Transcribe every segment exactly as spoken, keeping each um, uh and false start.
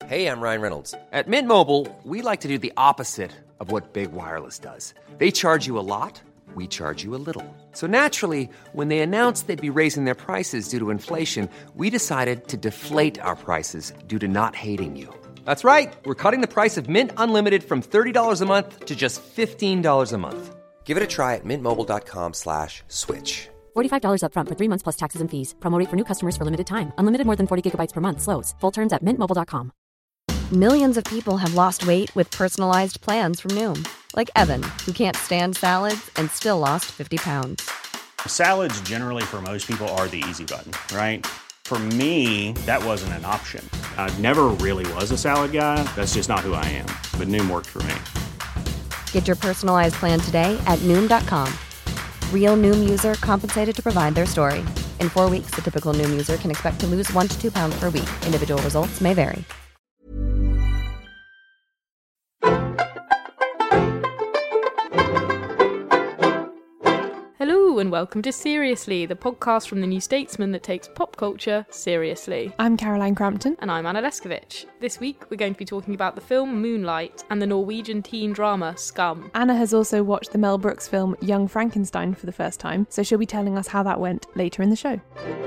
Hey, I'm Ryan Reynolds. At Mint Mobile, we like to do the opposite of what Big Wireless does. They charge you a lot, we charge you a little. So naturally, when they announced they'd be raising their prices due to inflation, we decided to deflate our prices due to not hating you. That's right. We're cutting the price of Mint Unlimited from thirty dollars a month to just fifteen dollars a month. Give it a try at mintmobile.com slash switch. forty-five dollars up front for three months plus taxes and fees. Promo rate for new customers for limited time. Unlimited more than forty gigabytes per month slows. Full terms at mint mobile dot com. Millions of people have lost weight with personalized plans from Noom. Like Evan, who can't stand salads and still lost fifty pounds. Salads generally for most people are the easy button, right? For me, that wasn't an option. I never really was a salad guy. That's just not who I am. But Noom worked for me. Get your personalized plan today at Noom dot com. Real Noom user compensated to provide their story. In four weeks, the typical Noom user can expect to lose one to two pounds per week. Individual results may vary. Hello and welcome to Seriously, the podcast from the New Statesman that takes pop culture seriously. I'm Caroline Crampton. And I'm Anna Leskovich. This week we're going to be talking about the film Moonlight and the Norwegian teen drama Scum. Anna has also watched the Mel Brooks film Young Frankenstein for the first time, so she'll be telling us how that went later in the show.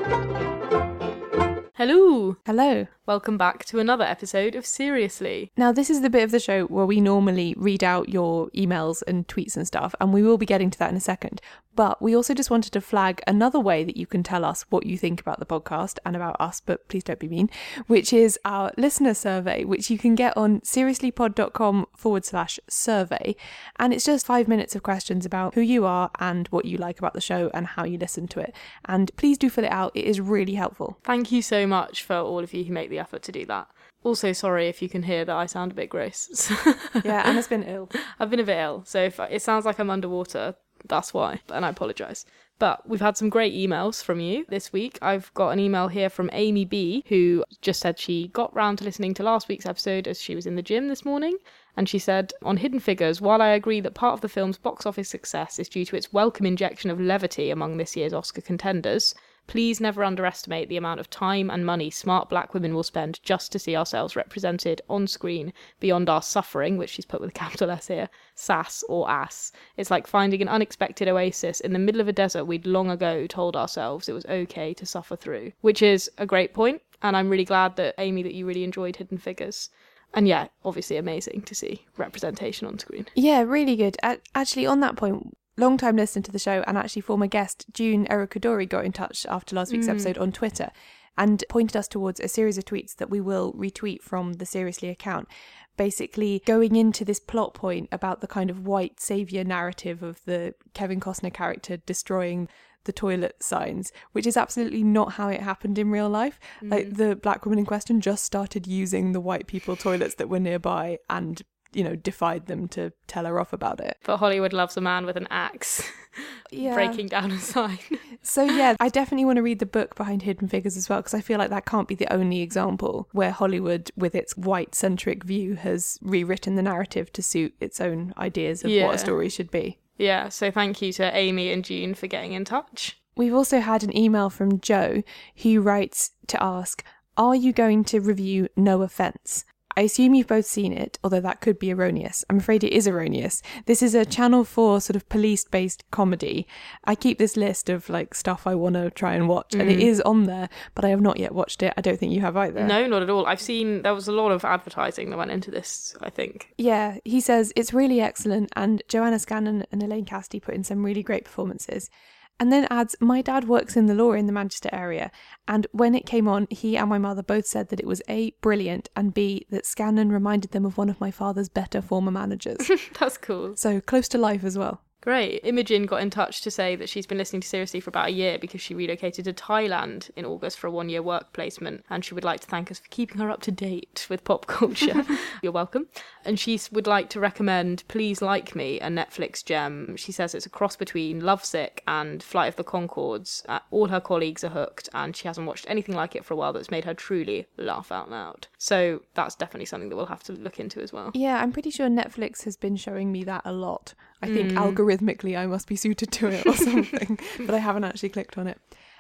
Hello! Hello. Welcome back to another episode of Seriously. Now, this is the bit of the show where we normally read out your emails and tweets and stuff, and we will be getting to that in a second. But we also just wanted to flag another way that you can tell us what you think about the podcast and about us, but please don't be mean, which is our listener survey, which you can get on seriouslypod.com forward slash survey. And it's just five minutes of questions about who you are and what you like about the show and how you listen to it. And please do fill it out. It is really helpful. Thank you so much for all of you who make the effort to do that. Also, sorry if you can hear that I sound a bit gross. Yeah, Anna's been ill. I've been a bit ill, so if it sounds like I'm underwater, that's why, and I apologise. But we've had some great emails from you this week. I've got an email here from Amy B, who just said she got round to listening to last week's episode as she was in the gym this morning. And she said, on Hidden Figures, while I agree that part of the film's box office success is due to its welcome injection of levity among this year's Oscar contenders, please never underestimate the amount of time and money smart black women will spend just to see ourselves represented on screen beyond our suffering, which she's put with a capital S here, sass or ass. It's like finding an unexpected oasis in the middle of a desert we'd long ago told ourselves it was okay to suffer through. Which is a great point, and I'm really glad that, Amy, that you really enjoyed Hidden Figures. And yeah, obviously amazing to see representation on screen. Yeah, really good. Actually, on that point, long-time listener to the show and actually former guest June Erikadori got in touch after last week's mm. episode on Twitter and pointed us towards a series of tweets that we will retweet from the Seriously account, basically going into this plot point about the kind of white saviour narrative of the Kevin Costner character destroying the toilet signs, which is absolutely not how it happened in real life. Mm. Like, the black woman in question just started using the white people toilets that were nearby and, you know, defied them to tell her off about it. But Hollywood loves a man with an axe yeah. breaking down a sign. So yeah, I definitely want to read the book behind Hidden Figures as well, because I feel like that can't be the only example where Hollywood, with its white-centric view, has rewritten the narrative to suit its own ideas of yeah. what a story should be. Yeah, so thank you to Amy and June for getting in touch. We've also had an email from Joe who writes to ask, are you going to review No Offence? I assume you've both seen it, although that could be erroneous. I'm afraid it is erroneous. This is a Channel four sort of police-based comedy. I keep this list of like stuff I want to try and watch, mm. and it is on there, but I have not yet watched it. I don't think you have either. No, not at all. I've seen, there was a lot of advertising that went into this, I think. Yeah, he says it's really excellent, and Joanna Scanlon and Elaine Cassidy put in some really great performances. And then adds, my dad works in the law in the Manchester area, and when it came on, he and my mother both said that it was A, brilliant, and B, that Scanlon reminded them of one of my father's better former managers. That's cool. So close to life as well. Great. Imogen got in touch to say that she's been listening to Seriously for about a year because she relocated to Thailand in August for a one-year work placement, and she would like to thank us for keeping her up to date with pop culture. You're welcome. And she would like to recommend Please Like Me, a Netflix gem. She says it's a cross between Lovesick and Flight of the Conchords. Uh, all her colleagues are hooked, and she hasn't watched anything like it for a while that's made her truly laugh out loud. So that's definitely something that we'll have to look into as well. Yeah, I'm pretty sure Netflix has been showing me that a lot. I think mm. algorithmically I must be suited to it or something, but I haven't actually clicked on it.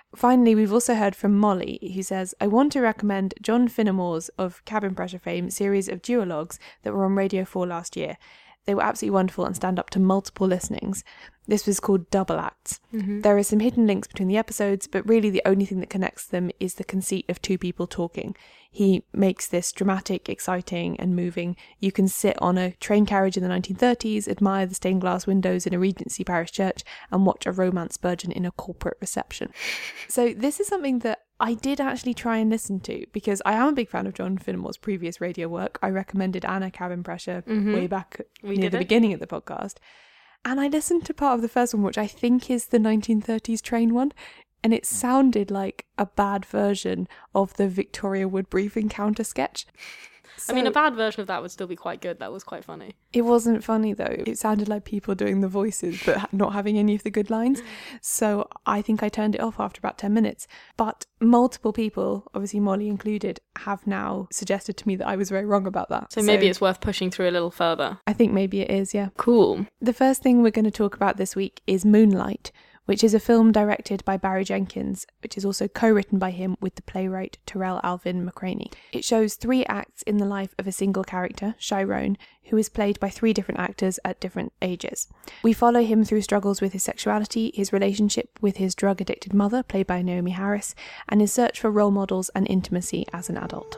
Finally, we've also heard from Molly, who says, I want to recommend John Finnemore's of Cabin Pressure fame series of duologues that were on Radio four last year. They were absolutely wonderful and stand up to multiple listenings. This was called Double Acts. Mm-hmm. There are some hidden links between the episodes, but really the only thing that connects them is the conceit of two people talking. He makes this dramatic, exciting and moving. You can sit on a train carriage in the nineteen thirties, admire the stained glass windows in a Regency parish church and watch a romance burgeon in a corporate reception. So this is something that I did actually try and listen to because I am a big fan of John Finnemore's previous radio work. I recommended Anna Cabin Pressure mm-hmm. way back we near the it. beginning of the podcast. And I listened to part of the first one, which I think is the nineteen thirties train one. And it sounded like a bad version of the Victoria Woodbury encounter sketch. So, I mean, a bad version of that would still be quite good. That was quite funny. It wasn't funny, though. It sounded like people doing the voices, but not having any of the good lines. So I think I turned it off after about ten minutes. But multiple people, obviously Molly included, have now suggested to me that I was very wrong about that. So maybe so, it's worth pushing through a little further. I think maybe it is, yeah. Cool. The first thing we're going to talk about this week is Moonlight, which is a film directed by Barry Jenkins, which is also co-written by him with the playwright Terrell Alvin McCraney. It shows three acts in the life of a single character, Chiron, who is played by three different actors at different ages. We follow him through struggles with his sexuality, his relationship with his drug-addicted mother, played by Naomi Harris, and his search for role models and intimacy as an adult.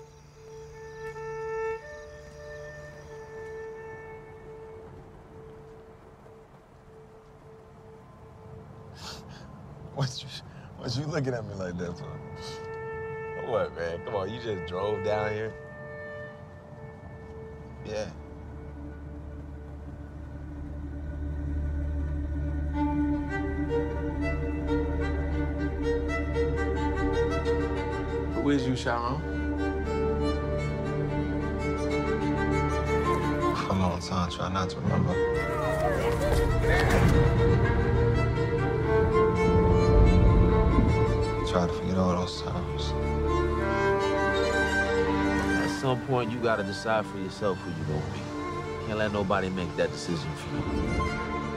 What you, what you looking at me like that for? What, man? Come on, you just drove down here? Yeah. Who is you, Chiron? For a long time, try not to remember. Try to forget all those times. At some point, you gotta decide for yourself who you're gonna be. Can't let nobody make that decision for you.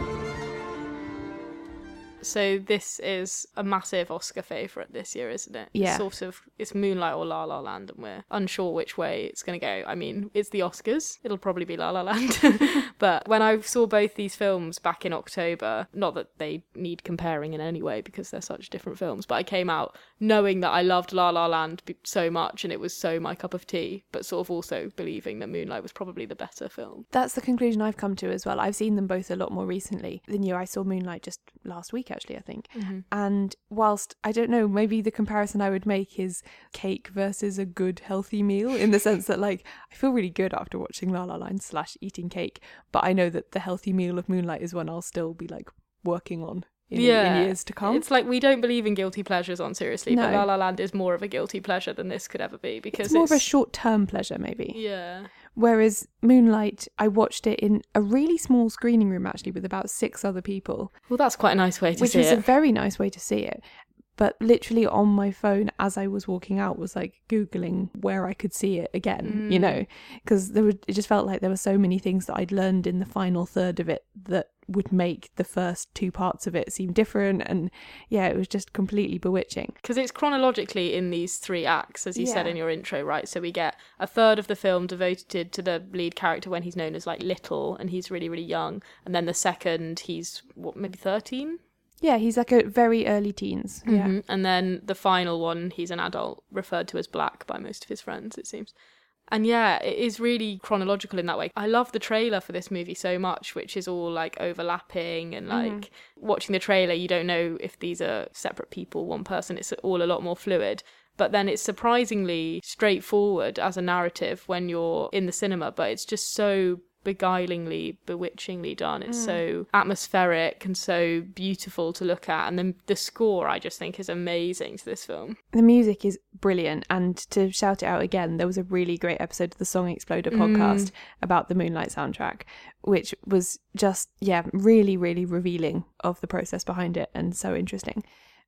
So this is a massive Oscar favourite this year, isn't it? Yeah. It's sort of, it's Moonlight or La La Land, and we're unsure which way it's going to go. I mean, it's the Oscars. It'll probably be La La Land. But when I saw both these films back in October, not that they need comparing in any way because they're such different films, but I came out knowing that I loved La La Land so much and it was so my cup of tea, but sort of also believing that Moonlight was probably the better film. That's the conclusion I've come to as well. I've seen them both a lot more recently than you. I saw Moonlight just last week, actually, I think. Mm-hmm. And whilst, I don't know, maybe the comparison I would make is cake versus a good, healthy meal, in the sense that, like, I feel really good after watching La La Land slash eating cake, but I know that the healthy meal of Moonlight is one I'll still be, like, working on. In, yeah, in years to come. It's like we don't believe in guilty pleasures on Seriously, no. but La La Land is more of a guilty pleasure than this could ever be because it's more it's... of a short-term pleasure, maybe. Yeah. Whereas Moonlight, I watched it in a really small screening room, actually, with about six other people. Well, that's quite a nice way to which see it. Which was a very nice way to see it. But literally on my phone, as I was walking out, was like Googling where I could see it again, mm. you know, because there were, it just felt like there were so many things that I'd learned in the final third of it that would make the first two parts of it seem different. And yeah, it was just completely bewitching. Because it's chronologically in these three acts, as you yeah. said in your intro, right? So we get a third of the film devoted to the lead character when he's known as like Little and he's really, really young. And then the second, he's what, maybe thirteen? Yeah, he's like a very early teens. Yeah. Mm-hmm. And then the final one, he's an adult, referred to as Black by most of his friends, it seems. And yeah, it is really chronological in that way. I love the trailer for this movie so much, which is all like overlapping and like mm. watching the trailer, you don't know if these are separate people, one person. It's all a lot more fluid. But then it's surprisingly straightforward as a narrative when you're in the cinema, but it's just so beguilingly, bewitchingly done. It's mm. so atmospheric and so beautiful to look at. And then the score, I just think, is amazing to this film. The music is brilliant. And to shout it out again, there was a really great episode of the Song Exploder podcast mm. about the Moonlight soundtrack, which was just, yeah, really, really revealing of the process behind it and so interesting.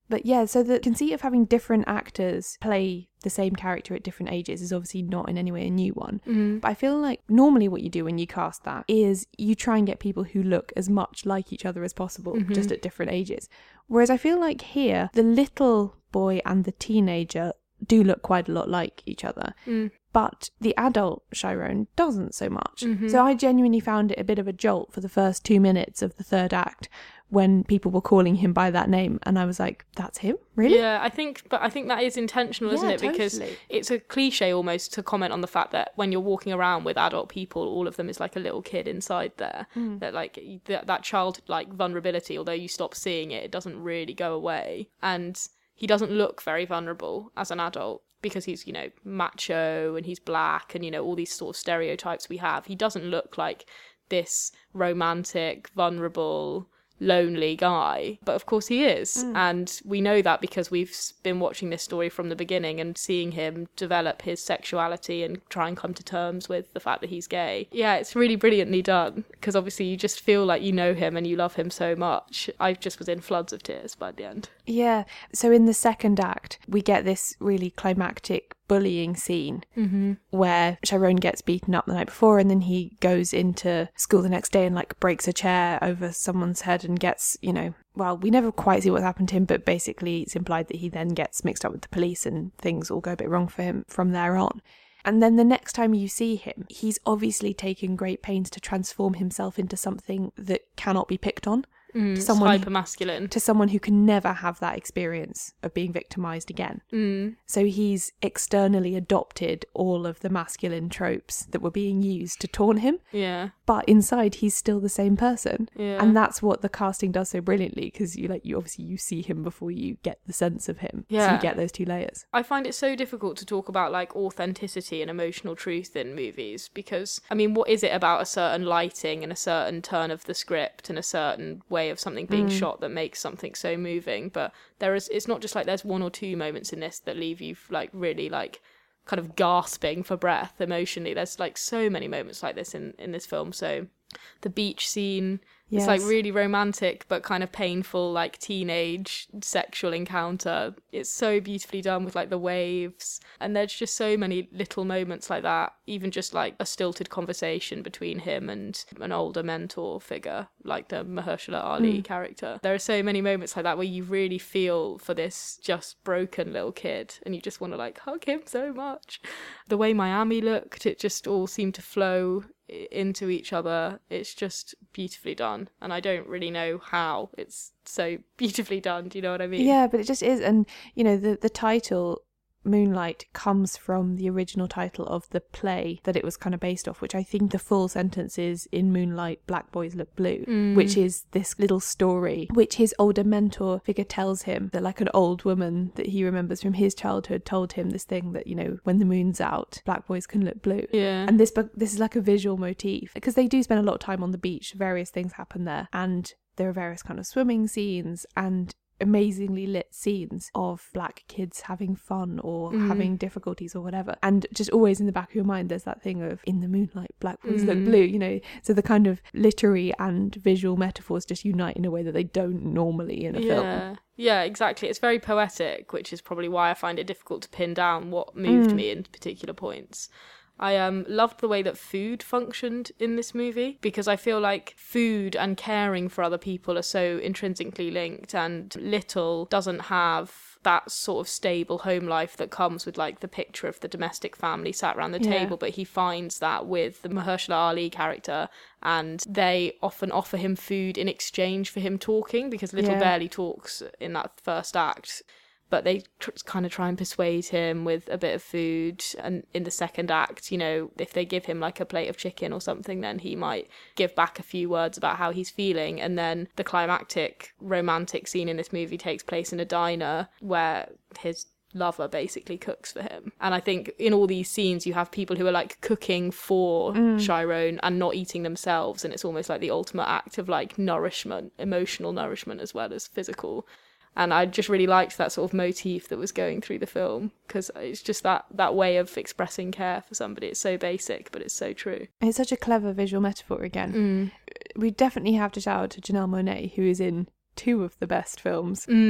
But yeah, so the conceit of having different actors play the same character at different ages is obviously not in any way a new one. Mm-hmm. But I feel like normally what you do when you cast that is you try and get people who look as much like each other as possible, Mm-hmm. just at different ages. Whereas I feel like here, the little boy and the teenager do look quite a lot like each other. Mm. But the adult Chiron doesn't so much. Mm-hmm. So I genuinely found it a bit of a jolt for the first two minutes of the third act when people were calling him by that name, and I was like, that's him? Really? Yeah, I think, but I think that is intentional, isn't Yeah, it? Because totally. it's a cliche almost to comment on the fact that when you're walking around with adult people, all of them is like a little kid inside there. Mm. That like that, that childlike vulnerability, although you stop seeing it, it doesn't really go away. And he doesn't look very vulnerable as an adult, because he's, you know, macho and he's black and, you know, all these sort of stereotypes we have. He doesn't look like this romantic, vulnerable, lonely guy, but of course he is. Mm. And we know that because we've been watching this story from the beginning and seeing him develop his sexuality and try and come to terms with the fact that he's gay. Yeah, it's really brilliantly done, because obviously you just feel like you know him and you love him so much. I just was in floods of tears by the end. Yeah. So in the second act, we get this really climactic bullying scene Mm-hmm. where Chiron gets beaten up the night before, and then he goes into school the next day and like breaks a chair over someone's head and gets, you know, well, we never quite see what's happened to him, but basically it's implied that he then gets mixed up with the police and things all go a bit wrong for him from there on. And then the next time you see him, he's obviously taken great pains to transform himself into something that cannot be picked on. Mm, to someone hyper masculine. to someone who can never have that experience of being victimized again. Mm. So he's externally adopted all of the masculine tropes that were being used to taunt him, Yeah. but inside he's still the same person. Yeah. And that's what the casting does so brilliantly, because you like you obviously you see him before you get the sense of him. So Yeah. you get those two layers. I find it so difficult to talk about like authenticity and emotional truth in movies, because I mean, what is it about a certain lighting and a certain turn of the script and a certain way of something being Mm. shot that makes something so moving? But there is, it's not just like there's one or two moments in this that leave you like really like kind of gasping for breath emotionally. There's like so many moments like this in in this film. So the beach scene, Yes. it's like really romantic but kind of painful, like teenage sexual encounter. It's so beautifully done with like the waves, and there's just so many little moments like that. Even just like a stilted conversation between him and an older mentor figure, like the Mahershala Ali Mm. character. There are so many moments like that where you really feel for this just broken little kid, and you just want to like hug him so much. The way Miami looked, it just all seemed to flow into each other. It's just beautifully done, and I don't really know how it's so beautifully done. Do you know what I mean? Yeah, but it just is. And you know, the the title Moonlight comes from the original title of the play that it was kind of based off, which I think the full sentence is "In moonlight, black boys look blue," Mm. which is this little story which his older mentor figure tells him, that like an old woman that he remembers from his childhood told him this thing that, you know, when the moon's out, black boys can look blue. Yeah. And this book, this is like a visual motif, because they do spend a lot of time on the beach. Various things happen there, and there are various kind of swimming scenes and amazingly lit scenes of black kids having fun or Mm. having difficulties or whatever. And just always in the back of your mind, there's that thing of "in the moonlight, black boys look Mm. blue," you know. So the kind of literary and visual metaphors just unite in a way that they don't normally in a yeah. film. Yeah, exactly. It's very poetic, which is probably why I find it difficult to pin down what moved Mm. me in particular points. I um loved the way that food functioned in this movie, because I feel like food and caring for other people are so intrinsically linked, and Little doesn't have that sort of stable home life that comes with like the picture of the domestic family sat around the Yeah. table, but he finds that with the Mahershala Ali character, and they often offer him food in exchange for him talking, because Little Yeah. barely talks in that first act. But they tr- kind of try and persuade him with a bit of food. And in the second act, you know, if they give him like a plate of chicken or something, then he might give back a few words about how he's feeling. And then the climactic romantic scene in this movie takes place in a diner where his lover basically cooks for him. And I think in all these scenes you have people who are like cooking for Mm. Chiron and not eating themselves, and it's almost like the ultimate act of like nourishment, emotional nourishment as well as physical. And I just really liked that sort of motif that was going through the film, because it's just that, that way of expressing care for somebody. It's so basic, but it's so true. It's such a clever visual metaphor again. Mm. We definitely have to shout out to Janelle Monáe, who is in two of the best films. Mm.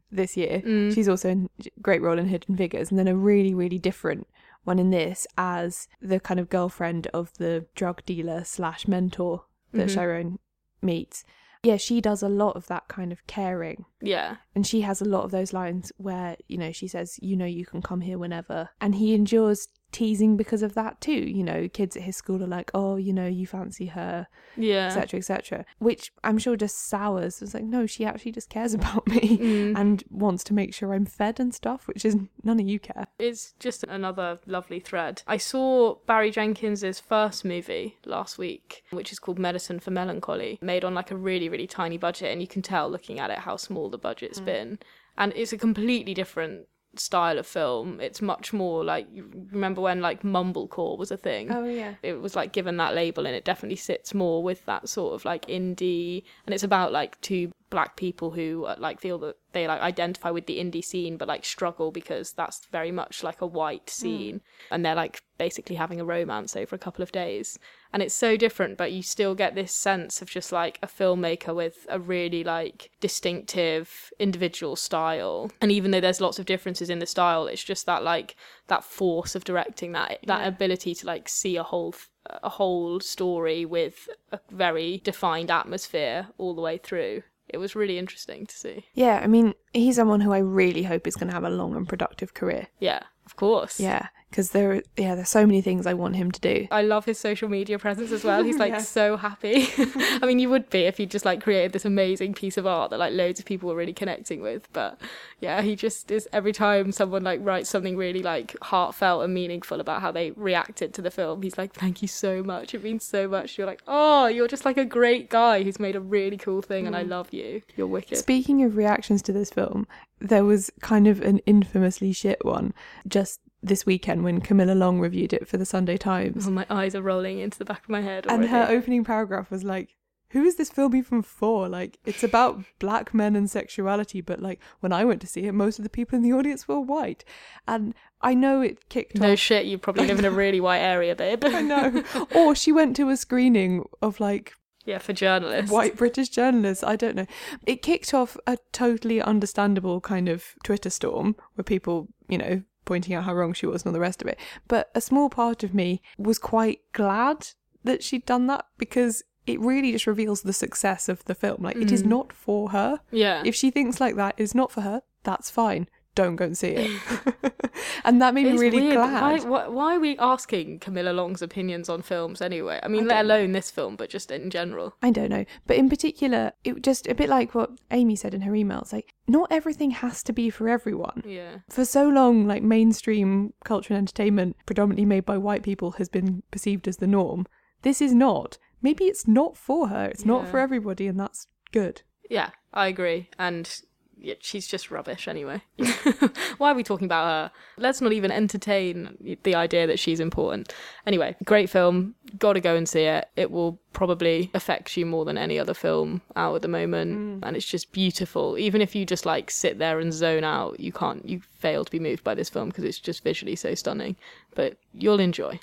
this year. Mm. She's also in a great role in Hidden Figures, and then a really, really different one in this as the kind of girlfriend of the drug dealer slash mentor that Mhm. Chiron meets. Yeah, she does a lot of that kind of caring. Yeah. And she has a lot of those lines where, you know, she says, you know, you can come here whenever. And he endures teasing because of that too. You know, kids at his school are like, oh, you know, you fancy her, Yeah. et cetera, et cetera. Which I'm sure just sours. It's like, no, she actually just cares about me Mm. and wants to make sure I'm fed and stuff, which is none of you care. It's just another lovely thread. I saw Barry Jenkins's first movie last week, which is called Medicine for Melancholy, made on like a really, really tiny budget, and you can tell looking at it how small the budget's Mm. been. And it's a completely different style of film. It's much more like, you remember when like mumblecore was a thing? Oh, yeah. It was like given that label, and it definitely sits more with that sort of like indie, and it's about like two black people who uh, like feel that they like identify with the indie scene but like struggle because that's very much like a white scene, mm. and they're like basically having a romance over a couple of days, and it's so different, but you still get this sense of just like a filmmaker with a really like distinctive individual style. And even though there's lots of differences in the style, it's just that like that force of directing, that that Yeah. ability to like see a whole a whole story with a very defined atmosphere all the way through. It was really interesting to see. Yeah, I mean, he's someone who I really hope is going to have a long and productive career. Yeah, of course. Yeah, because there, yeah, there's so many things I want him to do. I love his social media presence as well. He's like Yeah. so happy. I mean, you would be if you just like created this amazing piece of art that like loads of people were really connecting with. But yeah, he just is, every time someone like writes something really like heartfelt and meaningful about how they reacted to the film, he's like, thank you so much. It means so much. You're like, oh, you're just like a great guy who's made a really cool thing, and I love you. You're wicked. Speaking of reactions to this film, there was kind of an infamously shit one just this weekend when Camilla Long reviewed it for the Sunday Times. Oh, my eyes are rolling into the back of my head already. And her opening paragraph was like, who is this film even for? Like, it's about black men and sexuality, but like, when I went to see it, most of the people in the audience were white. And I know it kicked No off... shit, you probably live in a really white area, babe. I know. Or she went to a screening of like... Yeah, for journalists. White British journalists, I don't know. It kicked off a totally understandable kind of Twitter storm where people, you know, pointing out how wrong she was and all the rest of it. But a small part of me was quite glad that she'd done that, because it really just reveals the success of the film. Like, mm. it is not for her. Yeah. If she thinks like that, it's not for her, that's fine. Don't go and see it. And that made me It's really weird. glad. Why, why, why are we asking Camilla Long's opinions on films anyway? I mean, I let don't alone this film, but just in general. I don't know. But in particular, it just a bit like what Amy said in her emails, like, not everything has to be for everyone. Yeah. For so long, like, mainstream culture and entertainment, predominantly made by white people, has been perceived as the norm. This is not. Maybe it's not for her. It's not Yeah. for everybody, and that's good. Yeah, I agree. And yeah, she's just rubbish anyway. Why are we talking about her? Let's not even entertain the idea that she's important. Anyway, great film. Gotta go and see it. It will probably affect you more than any other film out at the moment. Mm. And it's just beautiful. Even if you just like sit there and zone out, you can't, you fail to be moved by this film because it's just visually so stunning. But you'll enjoy.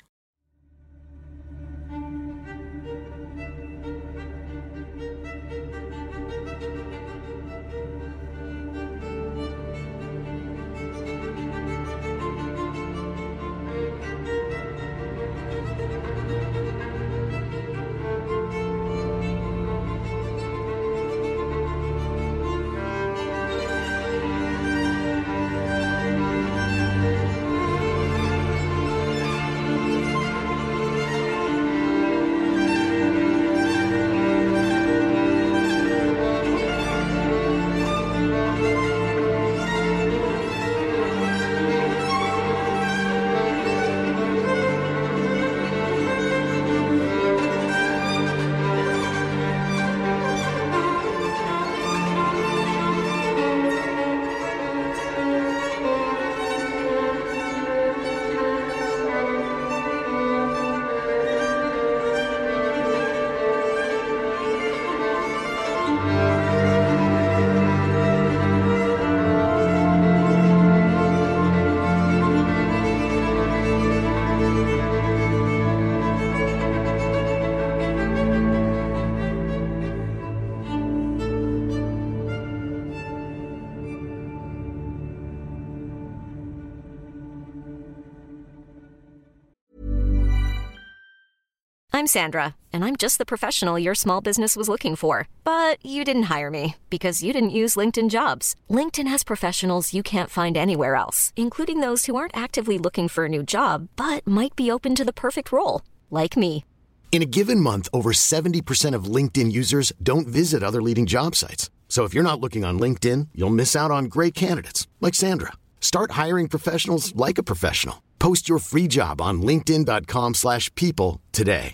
I'm Sandra, and I'm just the professional your small business was looking for. But you didn't hire me because you didn't use LinkedIn Jobs. LinkedIn has professionals you can't find anywhere else, including those who aren't actively looking for a new job, but might be open to the perfect role, like me. In a given month, over seventy percent of LinkedIn users don't visit other leading job sites. So if you're not looking on LinkedIn, you'll miss out on great candidates like Sandra. Start hiring professionals like a professional. Post your free job on linkedin dot com slash people today.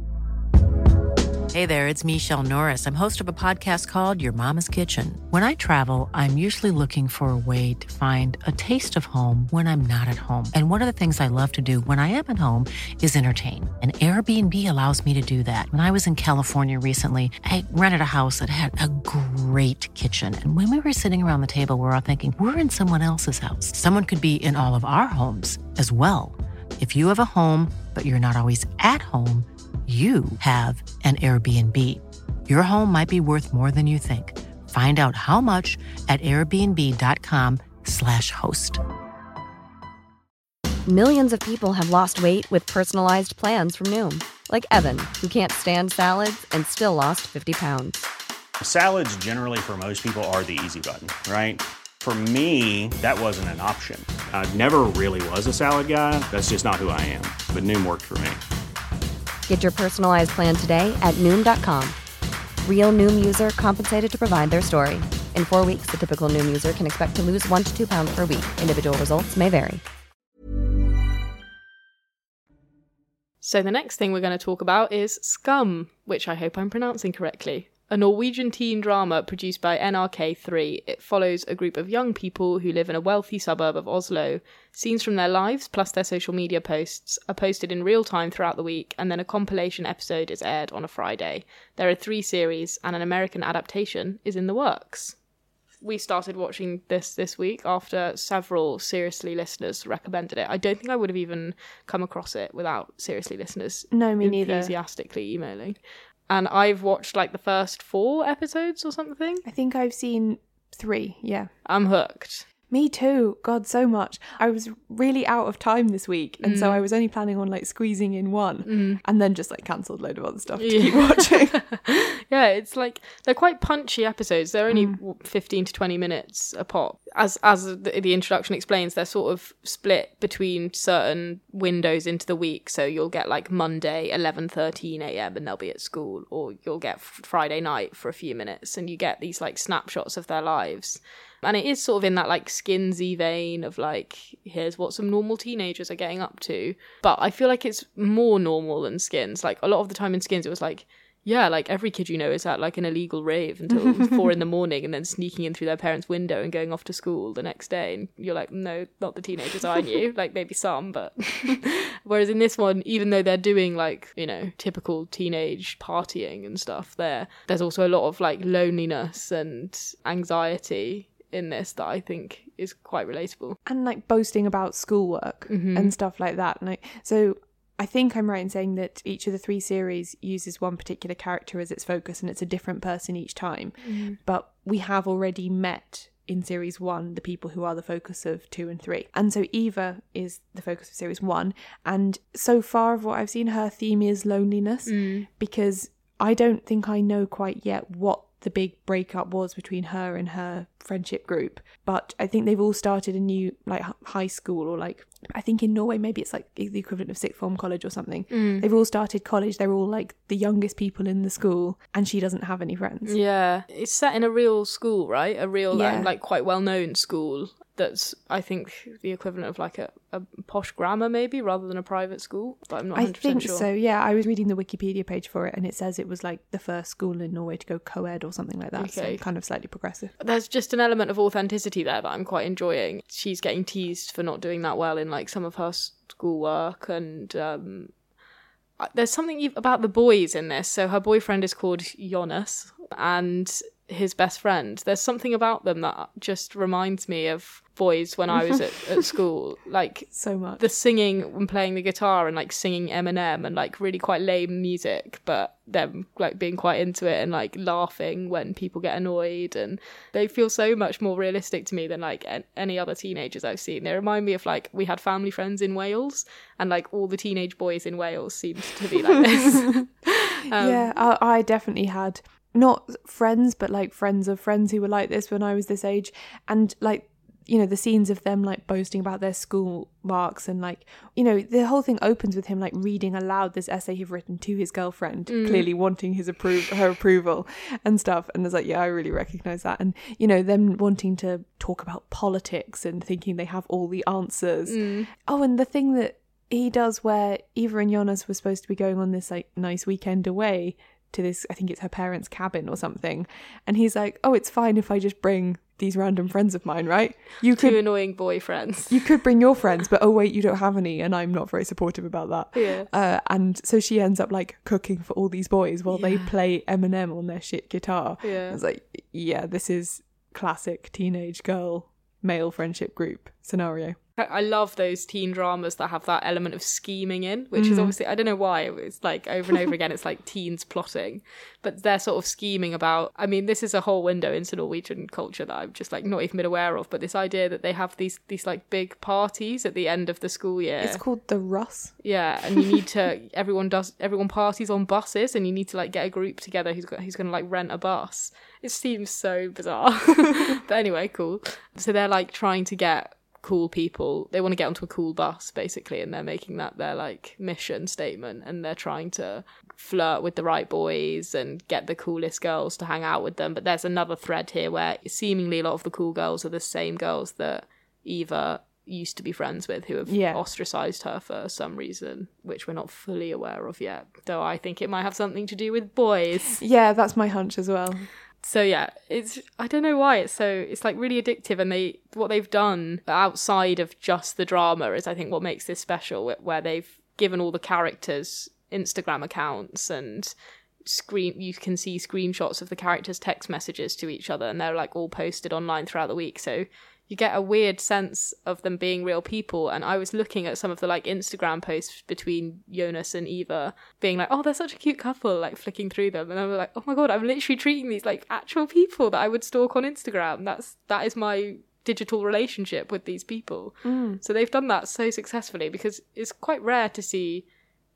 Hey there, it's Michelle Norris. I'm host of a podcast called Your Mama's Kitchen. When I travel, I'm usually looking for a way to find a taste of home when I'm not at home. And one of the things I love to do when I am at home is entertain. And Airbnb allows me to do that. When I was in California recently, I rented a house that had a great kitchen. And when we were sitting around the table, we were all thinking, we're in someone else's house. Someone could be in all of our homes as well. If you have a home, but you're not always at home, you have an Airbnb. Your home might be worth more than you think. Find out how much at airbnb.com slash host. Millions of people have lost weight with personalized plans from Noom. Like Evan, who can't stand salads and still lost fifty pounds. Salads generally for most people are the easy button, right? For me, that wasn't an option. I never really was a salad guy. That's just not who I am. But Noom worked for me. Get your personalized plan today at Noom dot com. Real Noom user compensated to provide their story. In four weeks, the typical Noom user can expect to lose one to two pounds per week. Individual results may vary. So the next thing we're going to talk about is Scum, which I hope I'm pronouncing correctly. A Norwegian teen drama produced by N R K three. It follows a group of young people who live in a wealthy suburb of Oslo. Scenes from their lives, plus their social media posts, are posted in real time throughout the week, and then a compilation episode is aired on a Friday. There are three series, and an American adaptation is in the works. We started watching this this week after several Seriously listeners recommended it. I don't think I would have even come across it without Seriously listeners No, me neither. enthusiastically emailing. And I've watched like the first four episodes or something. I think I've seen three, yeah. I'm hooked. Me too. God, so much. I was really out of time this week, and Mm. so I was only planning on like squeezing in one, Mm. and then just like cancelled a load of other stuff to Yeah. keep watching. Yeah, it's like they're quite punchy episodes. They're only Mm. fifteen to twenty minutes a pop. As as the, the introduction explains, they're sort of split between certain windows into the week. So you'll get like Monday eleven thirteen a.m. and they'll be at school, or you'll get Friday night for a few minutes, and you get these like snapshots of their lives. And it is sort of in that like Skinsy vein of like, here's what some normal teenagers are getting up to. But I feel like it's more normal than Skins. Like a lot of the time in Skins, it was like, yeah, like every kid you know is at like an illegal rave until four in the morning and then sneaking in through their parents' window and going off to school the next day. And you're like, no, not the teenagers I knew. Like maybe some, but whereas in this one, even though they're doing like, you know, typical teenage partying and stuff there, there's also a lot of like loneliness and anxiety in this that I think is quite relatable. And like boasting about schoolwork Mhm. and stuff like that. And like, so I think I'm right in saying that each of the three series uses one particular character as its focus, and it's a different person each time. Mhm. But we have already met in series one the people who are the focus of two and three. And so Eva is the focus of series one. And so far of what I've seen, her theme is loneliness, Mm. because I don't think I know quite yet what the big breakup was between her and her friendship group, but I think they've all started a new like h- high school, or like I think in Norway maybe it's like the equivalent of sixth form college or something. Mm. They've all started college, they're all like the youngest people in the school, and she doesn't have any friends. Yeah, it's set in a real school, right? A real, Yeah. um, like, quite well-known school that's, I think, the equivalent of, like, a, a posh grammar, maybe, rather than a private school, but I'm not I one hundred percent think sure. so, yeah. I was reading the Wikipedia page for it, and it says it was like the first school in Norway to go co-ed or something like that, Okay. so kind of slightly progressive. There's just an element of authenticity there that I'm quite enjoying. She's getting teased for not doing that well in, like, some of her schoolwork, and um, there's something about the boys in this. So her boyfriend is called Jonas, and his best friend. There's something about them that just reminds me of boys when I was at, at school. Like, so much. The singing and playing the guitar and like singing Eminem and like really quite lame music, but them like being quite into it and like laughing when people get annoyed, and they feel so much more realistic to me than like any other teenagers I've seen. They remind me of like, we had family friends in Wales, and like all the teenage boys in Wales seems to be like this. um, yeah, I, I definitely had not friends, but like friends of friends who were like this when I was this age. And like, you know, the scenes of them like boasting about their school marks, and like, you know, the whole thing opens with him like reading aloud this essay he'd written to his girlfriend, mm. clearly wanting his appro- her approval and stuff. And it's like, yeah, I really recognise that. And, you know, them wanting to talk about politics and thinking they have all the answers. Mm. Oh, and the thing that he does where Eva and Jonas were supposed to be going on this like nice weekend away to this, I think it's her parents' cabin or something, and he's like, oh, it's fine if I just bring these random friends of mine, right? You Two could annoying boyfriends. You could bring your friends, but oh wait, you don't have any, and I'm not very supportive about that. Yeah. Uh, and so she ends up like cooking for all these boys while Yeah. they play Eminem on their shit guitar. Yeah. It's like, yeah, this is classic teenage girl male friendship group scenario. I love those teen dramas that have that element of scheming in, which Mm. is obviously, I don't know why, it's like over and over again, it's like teens plotting, but they're sort of scheming about, I mean, this is a whole window into Norwegian culture that I've just like not even been aware of, but this idea that they have these these like big parties at the end of the school year. It's called the Russ. Yeah, and you need to, everyone does, everyone parties on buses, and you need to like get a group together who's got, who's going to like rent a bus. It seems so bizarre. But anyway, cool. So they're like trying to get cool people, they want to get onto a cool bus basically, and they're making that their like mission statement, and they're trying to flirt with the right boys and get the coolest girls to hang out with them. But there's another thread here where seemingly a lot of the cool girls are the same girls that Eva used to be friends with, who have Yeah. ostracized her for some reason, which we're not fully aware of yet, though I think it might have something to do with boys. Yeah, that's my hunch as well. So yeah, it's, I don't know why it's so, it's like really addictive, and they, what they've done outside of just the drama is I think what makes this special, where they've given all the characters Instagram accounts, and screen you can see screenshots of the characters' text messages to each other, and they're like all posted online throughout the week, so you get a weird sense of them being real people. And I was looking at some of the like Instagram posts between Jonas and Eva, being like, oh, they're such a cute couple, like flicking through them, and I was like, oh my god, I'm literally treating these like actual people that I would stalk on Instagram. That's that is my digital relationship with these people. Mm. So they've done that so successfully, because it's quite rare to see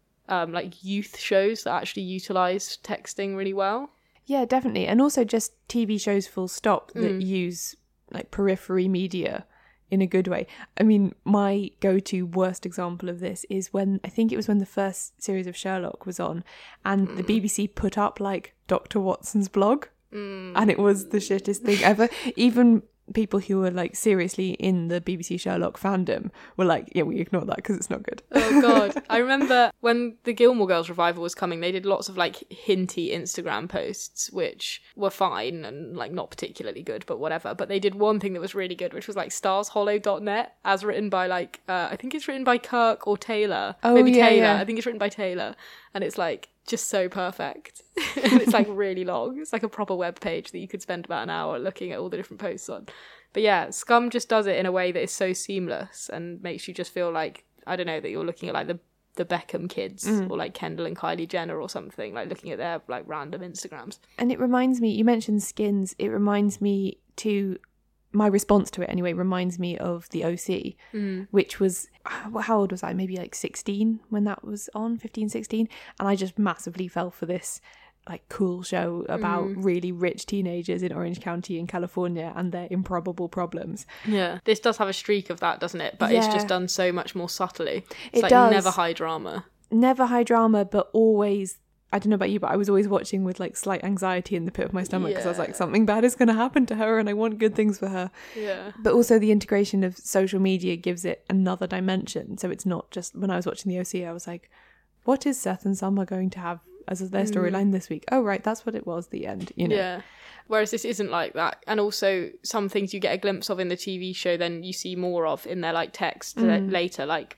um like youth shows that actually utilize texting really well. Yeah, definitely. And also just T V shows full stop that Mm. use like periphery media in a good way. I mean, my go-to worst example of this is when, I think it was when the first series of Sherlock was on, and Mm. the B B C put up like Doctor Watson's blog, Mm. and it was the shittest thing ever. Even people who were like seriously in the B B C Sherlock fandom were like, yeah, we ignore that because it's not good. Oh god. I remember when the Gilmore Girls revival was coming, they did lots of like hinty Instagram posts, which were fine and like not particularly good, but whatever. But they did one thing that was really good, which was like stars hollow dot net, as written by like uh, I think it's written by Kirk or Taylor. Oh, Maybe yeah, Taylor. yeah. I think it's written by Taylor. And it's like just so perfect. And it's like really long. It's like a proper web page that you could spend about an hour looking at all the different posts on. But yeah, Scum just does it in a way that is so seamless and makes you just feel like, I don't know, that you're looking at like the the Beckham kids, Mm. or like Kendall and Kylie Jenner or something, like looking at their like random Instagrams. And it reminds me, you mentioned Skins, it reminds me to, my response to it anyway, reminds me of the O C, Mm. which was, how old was I? Maybe like sixteen when that was on, fifteen, sixteen. And I just massively fell for this like cool show about Mm. really rich teenagers in Orange County in California and their improbable problems. Yeah. This does have a streak of that, doesn't it? But it's Yeah. just done so much more subtly. It's It like does. never high drama. Never high drama, but always, I don't know about you, but I was always watching with like slight anxiety in the pit of my stomach, because I was like, Yeah. something bad is going to happen to her and I want good things for her. Yeah. But also the integration of social media gives it another dimension. So it's not just, when I was watching the O C, I was like, what is Seth and Summer going to have as their Mm. storyline this week? Oh, right, that's what it was, the end, you know? Yeah. Whereas this isn't like that. And also some things you get a glimpse of in the T V show, then you see more of in their like text Mm. later, like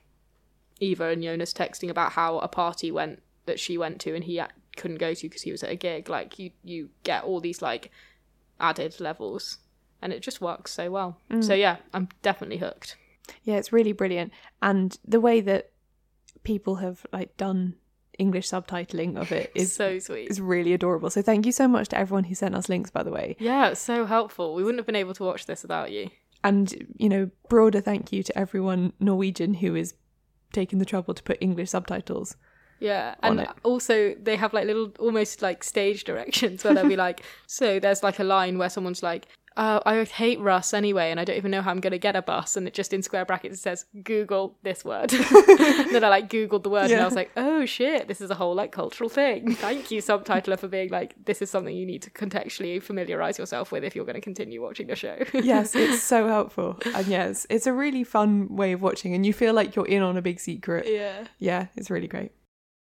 Eva and Jonas texting about how a party went that she went to and he couldn't go to because he was at a gig. Like you, you get all these like added levels, and it just works so well. Mm. So yeah, I'm definitely hooked. Yeah, it's really brilliant. And the way that people have like done English subtitling of it is so sweet. Is really adorable. So thank you so much to everyone who sent us links, by the way. Yeah, it's so helpful. We wouldn't have been able to watch this without you. And, you know, broader thank you to everyone Norwegian who is taking the trouble to put English subtitles. Yeah, and also they have like little almost like stage directions where they'll be like, so there's like a line where someone's like, oh, I hate Russ anyway, and I don't even know how I'm going to get a bus, and it just in square brackets it says, Google this word. And then I like Googled the word, yeah. And I was like, oh shit, this is a whole like cultural thing. Thank you, subtitler, for being like, this is something you need to contextually familiarise yourself with if you're going to continue watching the show. Yes, it's so helpful. And yes, it's a really fun way of watching, and you feel like you're in on a big secret. Yeah. Yeah, it's really great.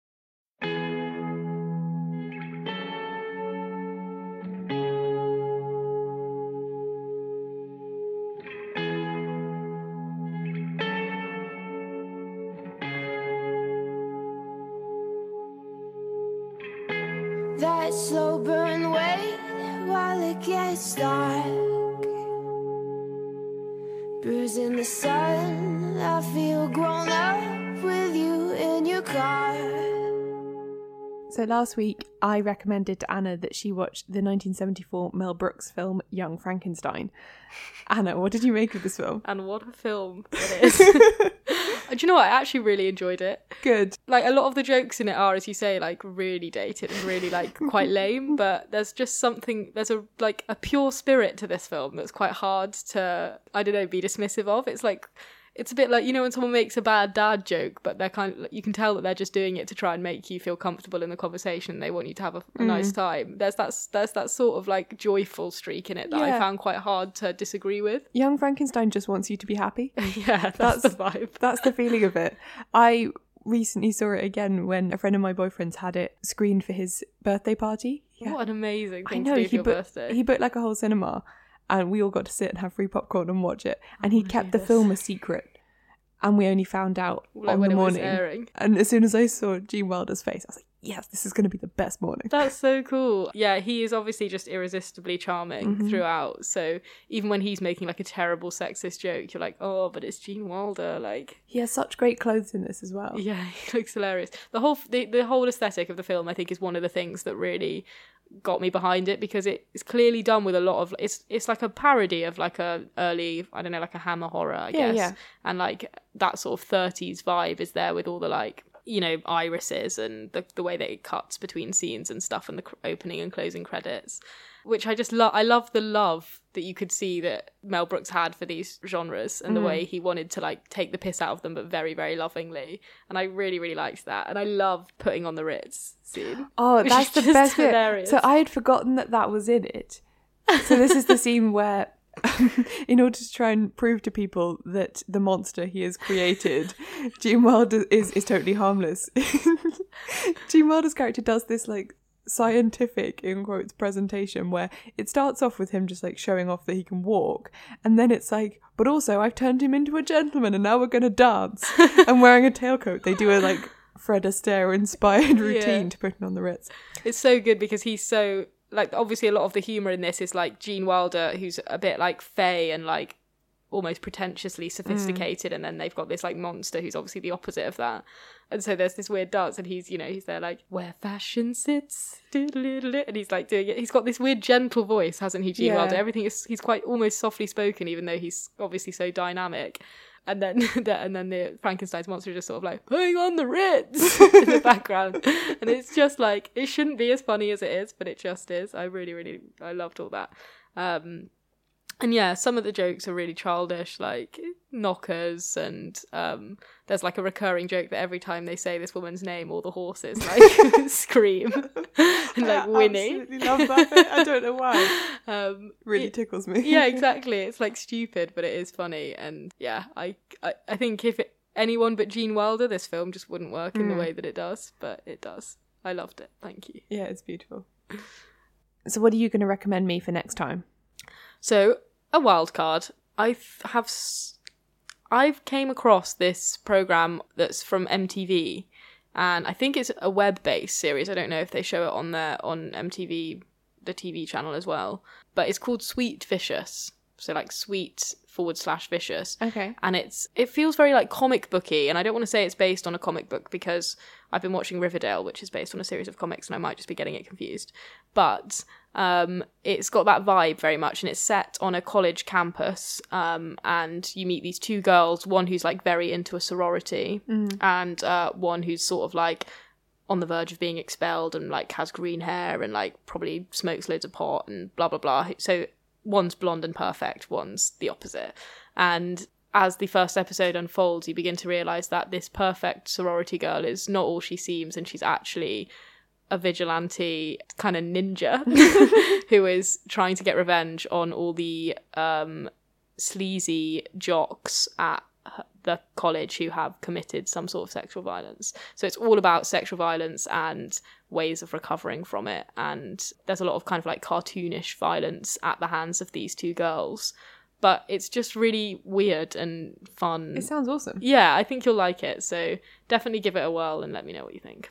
That slow burn wait while it gets dark, bruising the sun. I feel grown up with you in your car. So last week I recommended to Anna that she watch the nineteen seventy-four Mel Brooks film Young Frankenstein. Anna, what did you make of this film? And what a film it is. Do you know what? I actually really enjoyed it. Good. Like, a lot of the jokes in it are, as you say, like, really dated and really, like, quite lame, but there's just something, there's a, like, a pure spirit to this film that's quite hard to, I don't know, be dismissive of. It's like, it's a bit like, you know, when someone makes a bad dad joke, but they're kind of, you can tell that they're just doing it to try and make you feel comfortable in the conversation, and they want you to have a, a mm. nice time. There's that, there's that sort of, like, joyful streak in it that yeah. I found quite hard to disagree with. Young Frankenstein just wants you to be happy. Yeah, that's, that's the vibe. That's the feeling of it. I recently saw it again when a friend of my boyfriend's had it screened for his birthday party. Yeah. What an amazing thing I know, to do for he your booked, birthday. He booked like a whole cinema, and we all got to sit and have free popcorn and watch it. And oh, he kept the film a secret. And we only found out like on when the morning. It was airing. And as soon as I saw Gene Wilder's face, I was like, yes, this is going to be the best morning. That's so cool. Yeah, he is obviously just irresistibly charming mm-hmm. throughout. So even when he's making like a terrible sexist joke, you're like, oh, but it's Gene Wilder. Like, he has such great clothes in this as well. Yeah, he looks hilarious. The whole the, the whole aesthetic of the film, I think, is one of the things that really got me behind it, because it is clearly done with a lot of, it's it's like a parody of like a early, I don't know, like a Hammer horror, I yeah, guess. Yeah. And like that sort of thirties vibe is there with all the like, you know, irises and the the way that it cuts between scenes and stuff, and the cr- opening and closing credits, which I just love. I love the love that you could see that Mel Brooks had for these genres, and mm. the way he wanted to like take the piss out of them, but very, very lovingly. And I really, really liked that. And I loved putting on the Ritz scene. Oh, that's the best hilarious. bit. So I had forgotten that that was in it. So this is the scene where, in order to try and prove to people that the monster he has created, Gene Wilder is, is totally harmless. Gene Wilder's character does this like scientific, in quotes, presentation where it starts off with him just like showing off that he can walk, and then it's like, but also I've turned him into a gentleman and now we're gonna dance. And wearing a tailcoat, they do a like Fred Astaire inspired routine yeah. to put on the Ritz. It's so good because he's so, like, obviously a lot of the humour in this is like Gene Wilder, who's a bit like fey and like almost pretentiously sophisticated, mm. and then they've got this like monster who's obviously the opposite of that. And so there's this weird dance, and he's, you know, he's there like, where fashion sits, and he's like doing it. He's got this weird gentle voice, hasn't he, Gene yeah. Wilder? Everything is, he's quite almost softly spoken, even though he's obviously so dynamic. And then the, and then the Frankenstein's monster is just sort of like, putting on the Ritz in the background. And it's just like, it shouldn't be as funny as it is, but it just is. I really, really, I loved all that. Um, and yeah, some of the jokes are really childish, like knockers, and um, there's like a recurring joke that every time they say this woman's name, all the horses like scream and like I Winnie. I absolutely love that bit. I don't know why. Um, really it, tickles me. Yeah, exactly. It's like stupid, but it is funny. And yeah, I I, I think if it, anyone but Gene Wilder, this film just wouldn't work in mm. the way that it does, but it does. I loved it. Thank you. Yeah, it's beautiful. So what are you going to recommend me for next time? So, a wild card. I have s- I've came across this program that's from M T V, and I think it's a web-based series. I don't know if they show it on their on M T V the T V channel as well. But it's called Sweet Vicious. So like sweet forward slash vicious. Okay. And it's it feels very like comic booky, and I don't want to say it's based on a comic book because I've been watching Riverdale, which is based on a series of comics, and I might just be getting it confused. But um, it's got that vibe very much, and it's set on a college campus, um, and you meet these two girls, one who's like very into a sorority, Mm. and uh, one who's sort of like on the verge of being expelled and like has green hair and like probably smokes loads of pot and blah blah blah. So one's blonde and perfect, one's the opposite. And as the first episode unfolds, you begin to realise that this perfect sorority girl is not all she seems, and she's actually a vigilante kind of ninja who is trying to get revenge on all the um, sleazy jocks at the college who have committed some sort of sexual violence. So it's all about sexual violence and ways of recovering from it, and there's a lot of kind of like cartoonish violence at the hands of these two girls, but it's just really weird and fun. It sounds awesome. Yeah, I think you'll like it, so definitely give it a whirl and let me know what you think.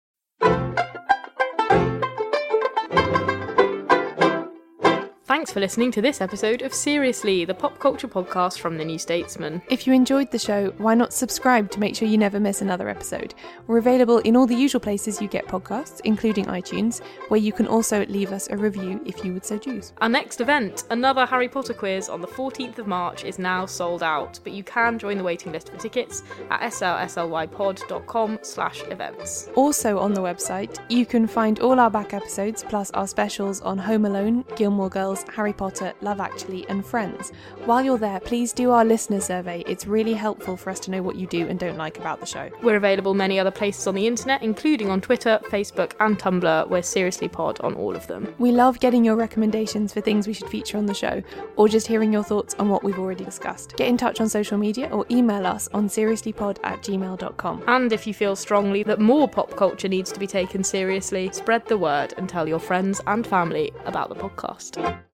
Thanks for listening to this episode of Seriously, the pop culture podcast from The New Statesman. If you enjoyed the show, why not subscribe to make sure you never miss another episode? We're available in all the usual places you get podcasts, including iTunes, where you can also leave us a review if you would so choose. Our next event, another Harry Potter quiz on the fourteenth of March, is now sold out, but you can join the waiting list for tickets at slslypod.com slash events. Also on the website, you can find all our back episodes, plus our specials on Home Alone, Gilmore Girls, Harry Potter, Love Actually, and Friends. While you're there, please do our listener survey. It's really helpful for us to know what you do and don't like about the show. We're available many other places on the internet, including on Twitter, Facebook, and Tumblr. We're Seriously Pod on all of them. We love getting your recommendations for things we should feature on the show, or just hearing your thoughts on what we've already discussed. Get in touch on social media or email us on seriouslypod at gmail dot com. And if you feel strongly that more pop culture needs to be taken seriously, spread the word and tell your friends and family about the podcast.